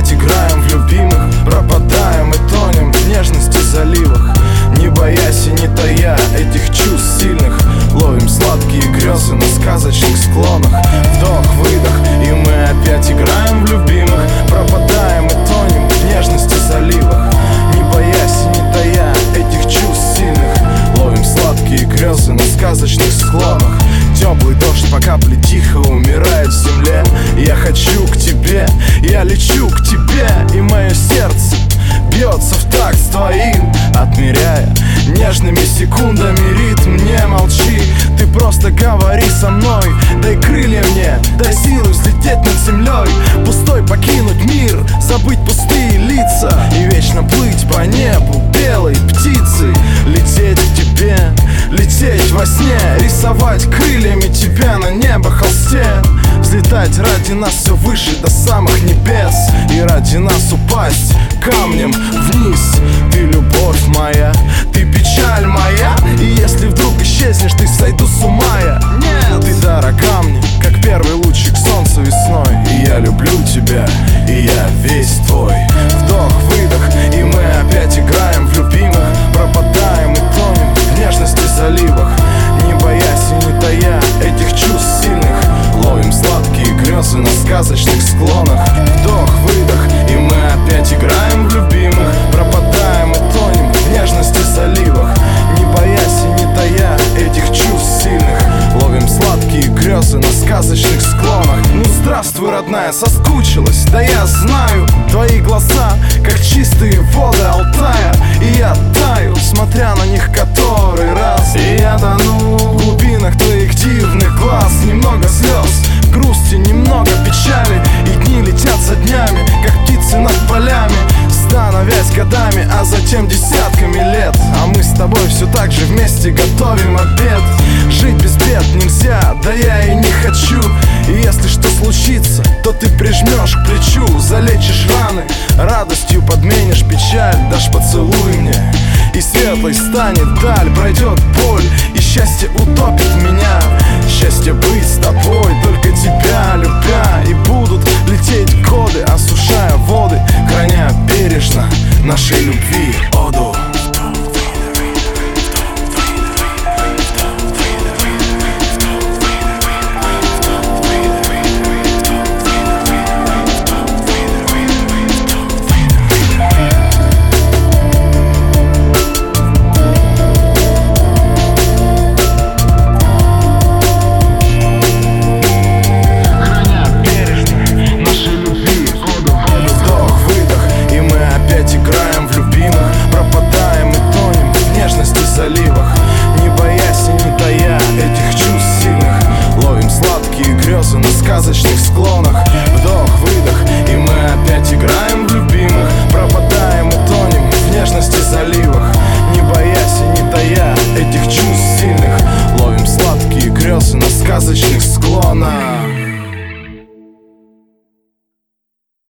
опять играем в любимых, пропадаем и тонем в нежности заливах. Не боясь и не тая этих чувств сильных, ловим сладкие грезы на сказочных склонах. Вдох-выдох, и мы опять играем в любимых, пропадаем и тонем в нежности заливах. Не боясь и не тая этих чувств сильных, ловим сладкие грезы на сказочных склонах. Теплый дождь по капле тихо умирает в земле. Я хочу к тебе, я лечу к тебе, и мое сердце бьется в такт с твоим, отмеряя нежными секундами ритм. Не молчи, ты просто говори со мной. Дай крылья мне, дай силы взлететь над землей. Пустой покинуть мир, забыть пустые лица и вечно плыть по небу белой птицей. Лететь к тебе, лететь во сне, рисовать крыльями тебя на небо холсте. Взлетать ради нас все выше до самых небес, и ради нас упасть камнем вниз. Ты любовь моя, ты печаль моя, и если вдруг исчезнешь, ты сойду с ума я. Нет, ты дорога мне, как первый лучик солнца весной. И я люблю тебя, и я весь твой. Вдох-выдох, и мы опять играем в любимых, пропадаем и тонем в нежности заливах. Не боясь и не тая этих чувств сильных, ловим сладкие грезы на сказочных склонах. Вдох-выдох, и мы опять играем в любимых, пропадаем и тонем в нежности заливах. Не боясь и не тая этих чувств сильных, ловим сладкие грезы на сказочных склонах. Ну здравствуй, родная, соскучилась, да я знаю. Твои глаза, как чистые воды Алтая, и я таю, смотря на них который раз. И я тону в глубинах твоих дивных глаз. Немного слез, грусти, немного печали, и дни летят за днями, как птицы над полями, становясь годами, а затем десятками лет. А мы с тобой все так же вместе готовим обед. Жить без бед нельзя, да я и не хочу. И если что случится, то ты прижмешь к плечу, залечишь раны, радостью подменишь печаль. Дашь поцелуй мне, и светлой станет даль. Пройдет боль, и счастье утопит меня. Счастье быть с тобой, только тебя любя. И будут лететь годы, осушая воду.